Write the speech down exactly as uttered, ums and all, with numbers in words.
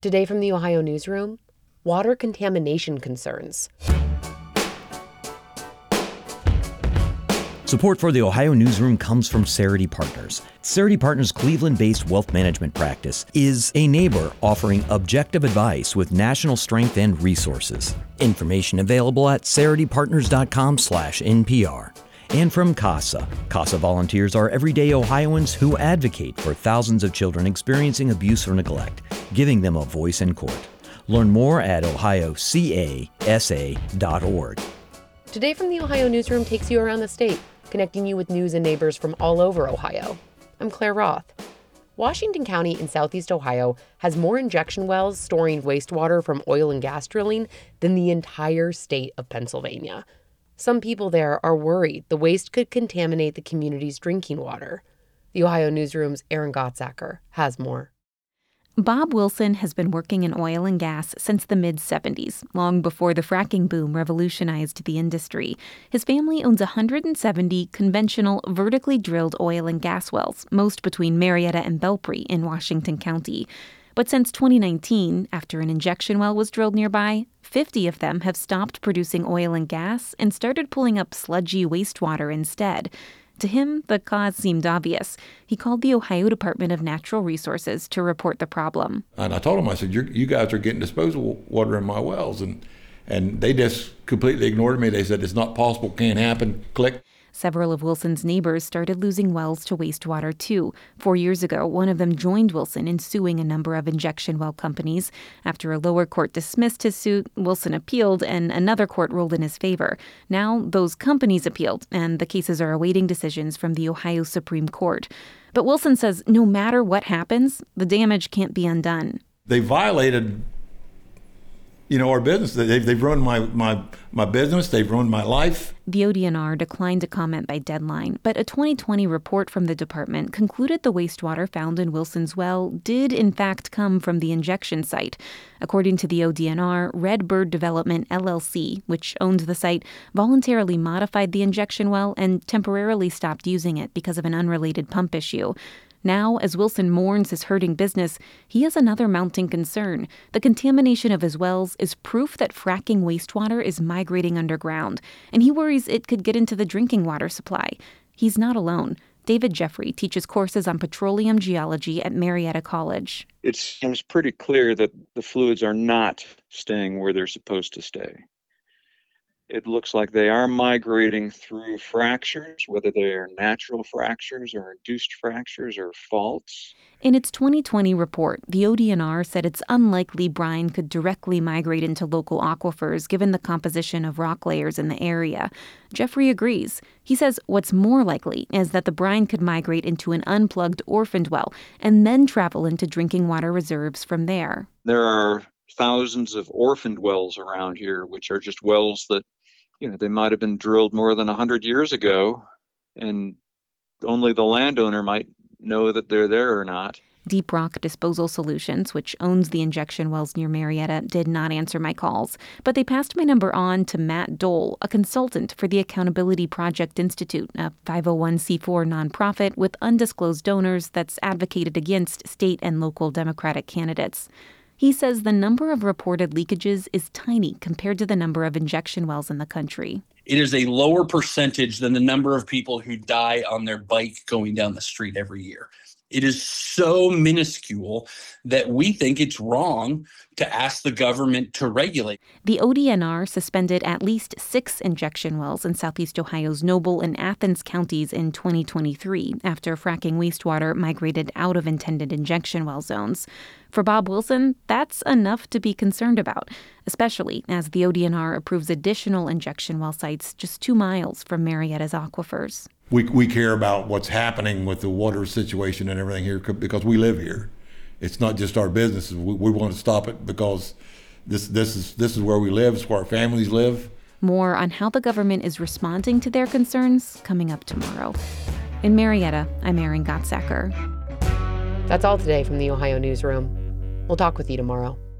Today from the Ohio Newsroom, water contamination concerns. Support for the Ohio Newsroom comes from Cerity Partners. Cerity Partners' Cleveland-based wealth management practice is a neighbor offering objective advice with national strength and resources. Information available at ceritypartners.com slash NPR. And from CASA. CASA volunteers are everyday Ohioans who advocate for thousands of children experiencing abuse or neglect, giving them a voice in court. Learn more at ohio casa dot org. Today from the Ohio Newsroom takes you around the state, connecting you with news and neighbors from all over Ohio. I'm Claire Roth. Washington County in southeast Ohio has more injection wells storing wastewater from oil and gas drilling than the entire state of Pennsylvania. Some people there are worried the waste could contaminate the community's drinking water. The Ohio Newsroom's Aaron Gottsacker has more. Bob Wilson has been working in oil and gas since the mid-seventies, long before the fracking boom revolutionized the industry. His family owns one hundred seventy conventional, vertically drilled oil and gas wells, most between Marietta and Belpre in Washington County. But since twenty nineteen, after an injection well was drilled nearby, fifty of them have stopped producing oil and gas and started pulling up sludgy wastewater instead. To him, the cause seemed obvious. He called the Ohio Department of Natural Resources to report the problem. And I told him, I said, You're, you guys are getting disposal water in my wells. And, and they just completely ignored me. They said, it's not possible, can't happen, click. Several of Wilson's neighbors started losing wells to wastewater, too. Four years ago, one of them joined Wilson in suing a number of injection well companies. After a lower court dismissed his suit, Wilson appealed, and another court ruled in his favor. Now, those companies appealed, and the cases are awaiting decisions from the Ohio Supreme Court. But Wilson says no matter what happens, the damage can't be undone. They violated You know, our business. They've, they've ruined my, my, my business. They've ruined my life. The O D N R declined to comment by deadline, but a twenty twenty report from the department concluded the wastewater found in Wilson's well did in fact come from the injection site. According to the O D N R, Red Bird Development L L C, which owned the site, voluntarily modified the injection well and temporarily stopped using it because of an unrelated pump issue. Now, as Wilson mourns his hurting business, he has another mounting concern. The contamination of his wells is proof that fracking wastewater is migrating underground, and he worries it could get into the drinking water supply. He's not alone. David Jeffrey teaches courses on petroleum geology at Marietta College. It seems pretty clear that the fluids are not staying where they're supposed to stay. It looks like they are migrating through fractures, whether they are natural fractures or induced fractures or faults. In its twenty twenty report, the O D N R said it's unlikely brine could directly migrate into local aquifers given the composition of rock layers in the area. Jeffrey agrees. He says what's more likely is that the brine could migrate into an unplugged orphaned well and then travel into drinking water reserves from there. There are thousands of orphaned wells around here, which are just wells that You know, they might have been drilled more than one hundred years ago, and only the landowner might know that they're there or not. Deep Rock Disposal Solutions, which owns the injection wells near Marietta, did not answer my calls, but they passed my number on to Matt Dole, a consultant for the Accountability Project Institute, a five oh one c four nonprofit with undisclosed donors that's advocated against state and local Democratic candidates. He says the number of reported leakages is tiny compared to the number of injection wells in the country. It is a lower percentage than the number of people who die on their bike going down the street every year. It is so minuscule that we think it's wrong to ask the government to regulate. The O D N R suspended at least six injection wells in southeast Ohio's Noble and Athens counties in twenty twenty-three after fracking wastewater migrated out of intended injection well zones. For Bob Wilson, that's enough to be concerned about, especially as the O D N R approves additional injection well sites just two miles from Marietta's aquifers. We we care about what's happening with the water situation and everything here because we live here. It's not just our businesses. We, we want to stop it because this this is this is where we live. It's where our families live. More on how the government is responding to their concerns coming up tomorrow. In Marietta, I'm Aaron Gottsacker. That's all today from the Ohio Newsroom. We'll talk with you tomorrow.